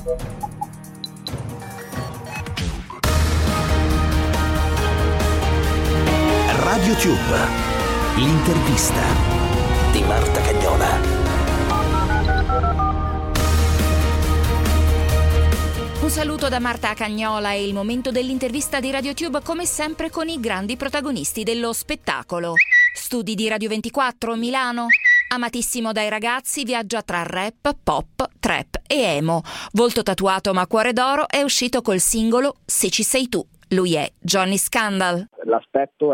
Radio Tube, l'intervista di Marta Cagnola. Un saluto da Marta Cagnola. È il momento dell'intervista di Radio Tube, come sempre con i grandi protagonisti dello spettacolo. Studi di Radio 24, Milano. Amatissimo dai ragazzi, viaggia tra rap, pop, trap e emo. Volto tatuato ma cuore d'oro, è uscito col singolo Se ci sei tu. Lui è Johnny Scandal. L'aspetto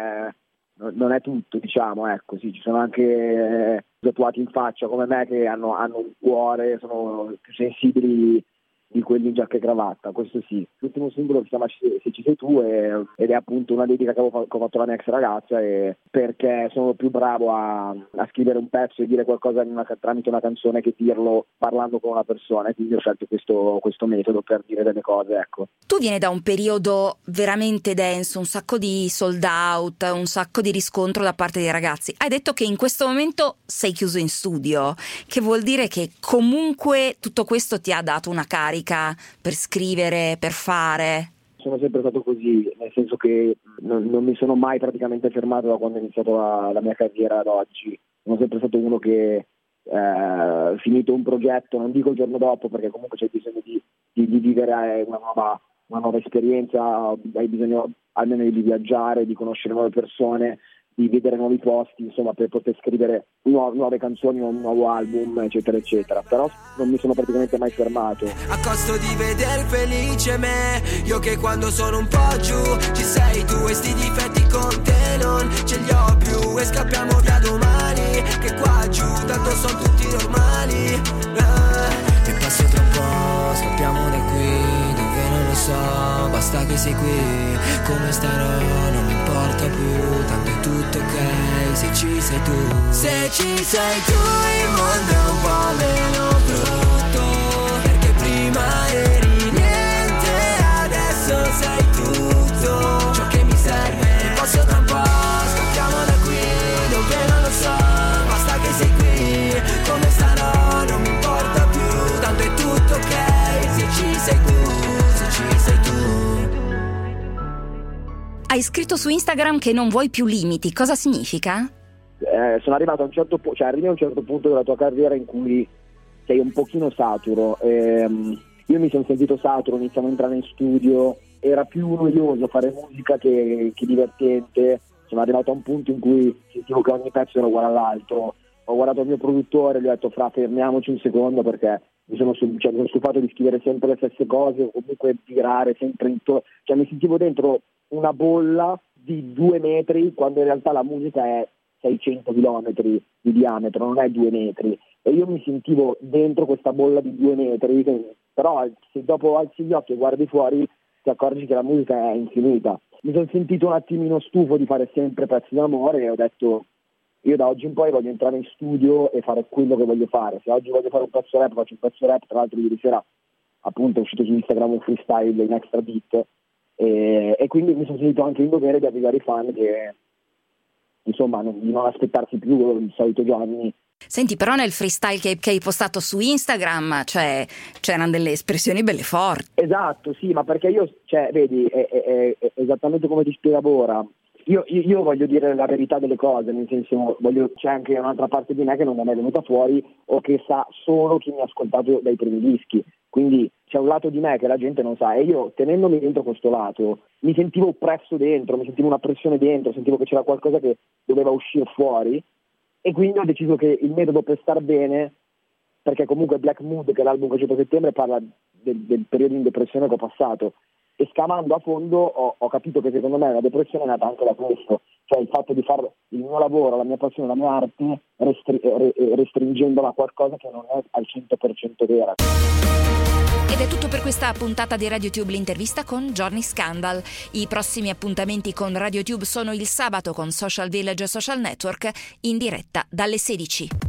non è tutto, diciamo, ecco, sì, ci sono anche tatuati in faccia come me che hanno un cuore, sono più sensibili di quelli in giacca e cravatta, questo sì. L'ultimo singolo si chiama Se ci sei tu ed è appunto una dedica che ho fatto alla mia ex ragazza, e perché sono più bravo a scrivere un pezzo e dire qualcosa tramite una canzone che dirlo parlando con una persona, e quindi ho scelto questo metodo per dire delle cose, ecco. Tu vieni da un periodo veramente denso, un sacco di sold out, un sacco di riscontro da parte dei ragazzi. Hai detto che in questo momento sei chiuso in studio, che vuol dire che comunque tutto questo ti ha dato una carica per scrivere, per fare. Sono sempre stato così, nel senso che non mi sono mai praticamente fermato da quando ho iniziato la mia carriera ad oggi. Sono sempre stato uno che finito un progetto, non dico il giorno dopo, perché comunque c'è bisogno di vivere una nuova esperienza, hai bisogno almeno di viaggiare, di conoscere nuove persone, di vedere nuovi posti, insomma, per poter scrivere nuove canzoni, un nuovo album, eccetera eccetera. Però non mi sono praticamente mai fermato. A costo di veder felice me, io che quando sono un po' giù ci sei tu, e sti difetti con te non ce li ho più, e scappiamo via domani, che qua giù tanto sono tutti normali. E passo tra un po', scappiamo da qui, dove non lo so, basta che sei qui, come starò non mi importa più, tanto è tutto ok, se ci sei tu. Se ci sei tu il mondo è un po' meno brutto, perché prima eri niente, adesso sei tutto ciò che mi serve. E posso tra un po', scappiamo da qui, dove non lo so, basta che sei qui, come starò non mi importa più, tanto è tutto ok, se ci sei tu, se ci sei tu. Hai scritto su Instagram che non vuoi più limiti, cosa significa? Sono arrivato a un certo punto, cioè arrivi a un certo punto della tua carriera in cui sei un pochino saturo. Io mi sono sentito saturo, iniziamo a entrare in studio, era più noioso fare musica che divertente. Sono arrivato a un punto in cui sentivo che ogni pezzo era uguale all'altro. Ho guardato il mio produttore e gli ho detto: fermiamoci un secondo, perché mi sono stufato di scrivere sempre le stesse cose, o comunque girare sempre intorno, cioè mi sentivo dentro una bolla di 2 metri, quando in realtà la musica è 600 chilometri di diametro, non è 2 metri, e io mi sentivo dentro questa bolla di 2 metri, però se dopo alzi gli occhi e guardi fuori ti accorgi che la musica è infinita. Mi sono sentito un attimino stufo di fare sempre pezzi d'amore e ho detto: io da oggi in poi voglio entrare in studio e fare quello che voglio fare. Se oggi voglio fare un pezzo rap, faccio un pezzo rap. Tra l'altro ieri sera appunto è uscito su Instagram un freestyle in extra beat, e quindi mi sono sentito anche in dovere di avvisare i fan che, insomma, di non aspettarsi più il solito Johnny. Senti, però nel freestyle che hai postato su Instagram, cioè, c'erano delle espressioni belle forti. Esatto, sì, ma perché io, cioè, vedi, è esattamente come ti spiegavo ora. Io voglio dire la verità delle cose, nel senso, c'è anche un'altra parte di me che non è mai venuta fuori, o che sa solo chi mi ha ascoltato dai primi dischi. Quindi c'è un lato di me che la gente non sa, e io, tenendomi dentro questo lato, mi sentivo oppresso dentro, mi sentivo una pressione dentro, sentivo che c'era qualcosa che doveva uscire fuori, e quindi ho deciso che il metodo per star bene, perché comunque Black Mood, che è l'album che è uscito a settembre, parla del periodo in depressione che ho passato, e scavando a fondo ho capito che secondo me la depressione è nata anche da questo, cioè il fatto di fare il mio lavoro, la mia passione, la mia arte restringendola a qualcosa che non è al 100% vera. Ed è tutto per questa puntata di Radio Tube, l'intervista con Johnny Scandal. I prossimi appuntamenti con Radio Tube sono il sabato con Social Village Social Network, in diretta dalle 16.